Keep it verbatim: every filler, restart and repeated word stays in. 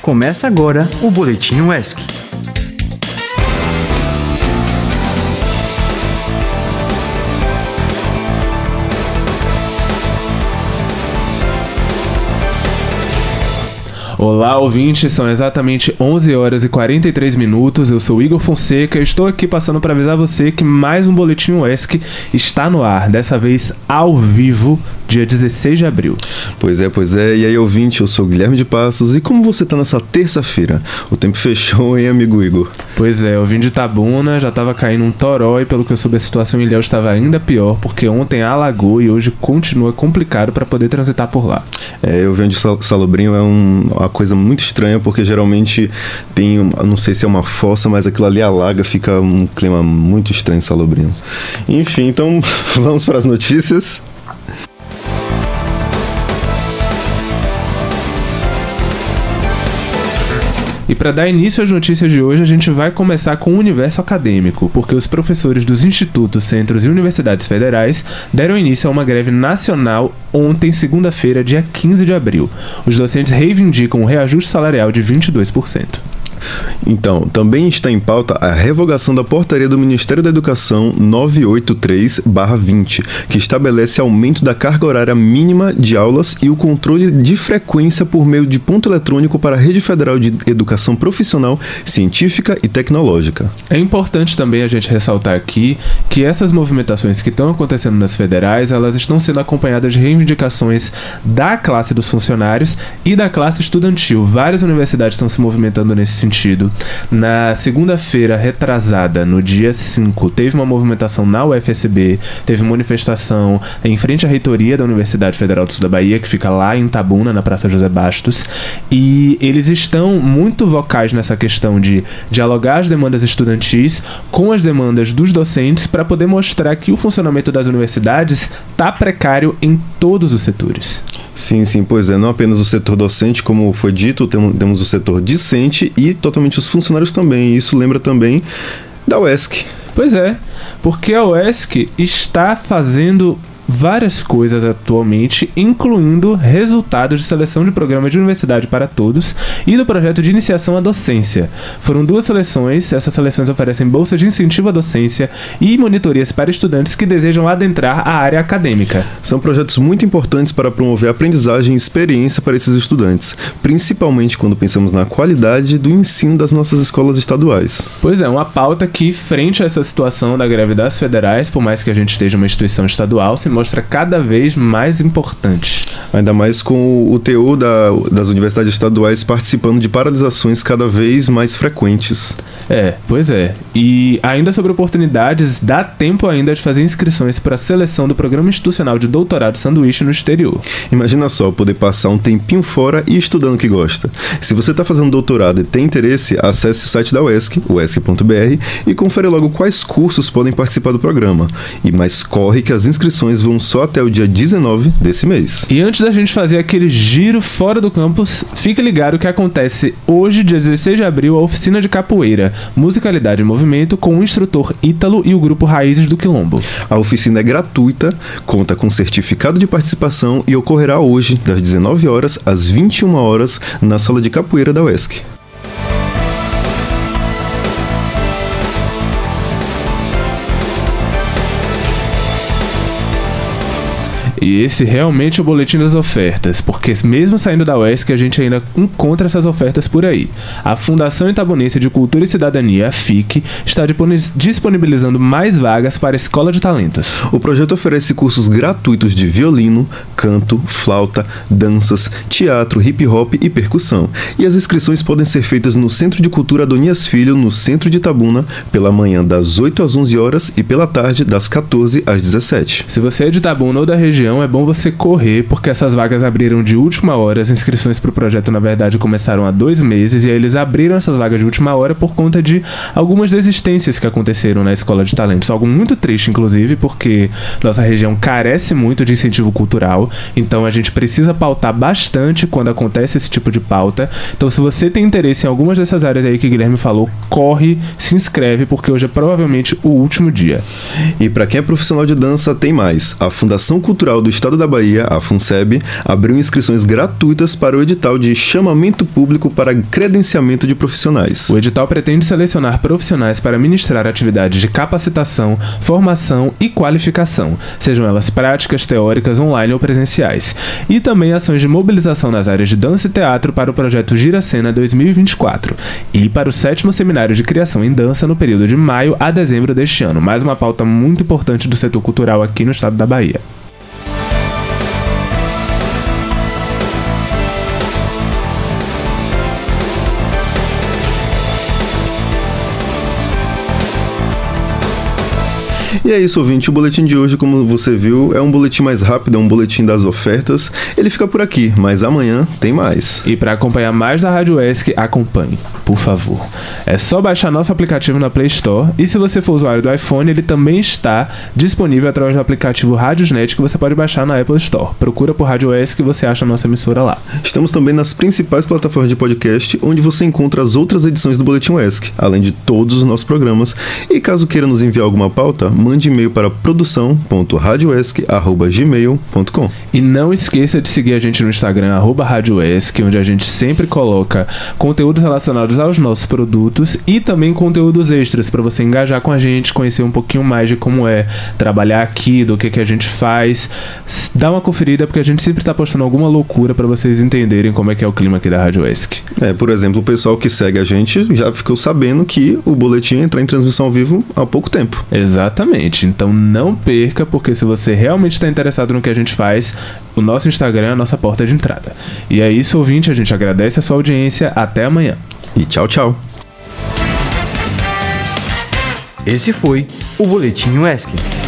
Começa agora o Boletim U E S C. Olá, ouvintes, são exatamente onze horas e quarenta e três minutos, eu sou Igor Fonseca e estou aqui passando para avisar você que mais um Boletim U E S C está no ar, dessa vez ao vivo, dia dezesseis de abril. Pois é, pois é, e aí ouvinte, eu sou o Guilherme de Passos, e como você tá nessa terça-feira? O tempo fechou, hein, amigo Igor? Pois é, eu vim de Itabuna, já tava caindo um toró e pelo que eu soube a situação em Ilhéus estava ainda pior, porque ontem alagou e hoje continua complicado para poder transitar por lá. É, eu venho de Salobrinho, é um... uma coisa muito estranha, porque geralmente tem, não sei se é uma fossa, mas aquilo ali alaga, fica um clima muito estranho em Salobrinho. Enfim, então vamos para as notícias. E para dar início às notícias de hoje, a gente vai começar com o universo acadêmico, porque os professores dos institutos, centros e universidades federais deram início a uma greve nacional ontem, segunda-feira, dia quinze de abril. Os docentes reivindicam um reajuste salarial de vinte e dois por cento. Então, também está em pauta a revogação da portaria do Ministério da Educação novecentos e oitenta e três barra vinte, que estabelece aumento da carga horária mínima de aulas e o controle de frequência por meio de ponto eletrônico para a Rede Federal de Educação Profissional, Científica e Tecnológica. É importante também a gente ressaltar aqui que essas movimentações que estão acontecendo nas federais, elas estão sendo acompanhadas de reivindicações da classe dos funcionários e da classe estudantil. Várias universidades estão se movimentando nesse sentido. Sentido. Na segunda-feira retrasada, no dia cinco, teve uma movimentação na U F S B, teve manifestação em frente à reitoria da Universidade Federal do Sul da Bahia, que fica lá em Itabuna, na Praça José Bastos, e eles estão muito vocais nessa questão de dialogar as demandas estudantis com as demandas dos docentes para poder mostrar que o funcionamento das universidades está precário em todos os setores. Sim, sim, pois é, não apenas o setor docente, como foi dito, temos o setor discente e totalmente os funcionários também. E isso lembra também da U E S C. Pois é, porque a U E S C está fazendo várias coisas atualmente, incluindo resultados de seleção de programa de universidade para todos e do projeto de iniciação à docência. Foram duas seleções, essas seleções oferecem bolsas de incentivo à docência e monitorias para estudantes que desejam adentrar a área acadêmica. São projetos muito importantes para promover aprendizagem e experiência para esses estudantes, principalmente quando pensamos na qualidade do ensino das nossas escolas estaduais. Pois é, uma pauta que, frente a essa situação da greve das federais, por mais que a gente esteja uma instituição estadual, se mostra cada vez mais importante. Ainda mais com o T U da, das universidades estaduais participando de paralisações cada vez mais frequentes. É, pois é. E ainda sobre oportunidades, dá tempo ainda de fazer inscrições para a seleção do Programa Institucional de Doutorado Sanduíche no exterior. Imagina só, poder passar um tempinho fora e estudando o que gosta. Se você está fazendo doutorado e tem interesse, acesse o site da U E S C, u e s c ponto b r, e confere logo quais cursos podem participar do programa. E mais corre que as inscrições vão só até o dia dezenove desse mês. E antes da gente fazer aquele giro fora do campus, fique ligado que acontece hoje, dia dezesseis de abril, a oficina de capoeira, musicalidade e movimento, com o instrutor Ítalo e o grupo Raízes do Quilombo. A oficina é gratuita, conta com certificado de participação e ocorrerá hoje, das dezenove horas às vinte e uma horas, na sala de capoeira da U E S C. E esse realmente é o boletim das ofertas, porque mesmo saindo da U E S C, a gente ainda encontra essas ofertas por aí. A Fundação Itabunense de Cultura e Cidadania, a F I C, está disponibilizando mais vagas para a Escola de Talentos. O projeto oferece cursos gratuitos de violino, canto, flauta, danças, teatro, hip hop e percussão. E as inscrições podem ser feitas no Centro de Cultura Adonias Filho, no centro de Itabuna, pela manhã das oito às onze horas e pela tarde das quatorze às dezessete. Se você é de Itabuna ou da região, é bom você correr, porque essas vagas abriram de última hora. As inscrições para o projeto, na verdade, começaram há dois meses e aí eles abriram essas vagas de última hora por conta de algumas desistências que aconteceram na Escola de Talentos. Algo muito triste, inclusive, porque nossa região carece muito de incentivo cultural, então a gente precisa pautar bastante quando acontece esse tipo de pauta. Então, se você tem interesse em algumas dessas áreas aí que o Guilherme falou, corre, se inscreve, porque hoje é provavelmente o último dia. E para quem é profissional de dança, tem mais. A Fundação Cultural do Estado da Bahia, a FUNSEB, abriu inscrições gratuitas para o edital de chamamento público para credenciamento de profissionais. O edital pretende selecionar profissionais para ministrar atividades de capacitação, formação e qualificação, sejam elas práticas, teóricas, online ou presenciais, e também ações de mobilização nas áreas de dança e teatro para o projeto Gira Cena dois mil e vinte e quatro e para o sétimo Seminário de Criação em Dança no período de maio a dezembro deste ano. Mais uma pauta muito importante do setor cultural aqui no estado da Bahia. E é isso, ouvinte. O boletim de hoje, como você viu, é um boletim mais rápido, é um boletim das ofertas. Ele fica por aqui, mas amanhã tem mais. E para acompanhar mais da Rádio U E S C, acompanhe, por favor. É só baixar nosso aplicativo na Play Store. E se você for usuário do iPhone, ele também está disponível através do aplicativo Radiosnet, que você pode baixar na Apple Store. Procura por Rádio U E S C que você acha a nossa emissora lá. Estamos também nas principais plataformas de podcast, onde você encontra as outras edições do Boletim U E S C, além de todos os nossos programas. E caso queira nos enviar alguma pauta, mande e-mail para produção ponto radioesc arroba gmail ponto com. E não esqueça de seguir a gente no Instagram, arroba Rádio U E S C, onde a gente sempre coloca conteúdos relacionados aos nossos produtos e também conteúdos extras para você engajar com a gente, conhecer um pouquinho mais de como é trabalhar aqui, do que, que a gente faz. Dá uma conferida, porque a gente sempre está postando alguma loucura para vocês entenderem como é que é o clima aqui da Rádio U E S C. É, por exemplo, o pessoal que segue a gente já ficou sabendo que o boletim entra em transmissão ao vivo há pouco tempo. Exatamente. Então não perca, porque se você realmente está interessado no que a gente faz, o nosso Instagram é a nossa porta de entrada. E é isso, ouvinte, a gente agradece a sua audiência. Até amanhã. E tchau, tchau. Esse foi o Boletim U E S C.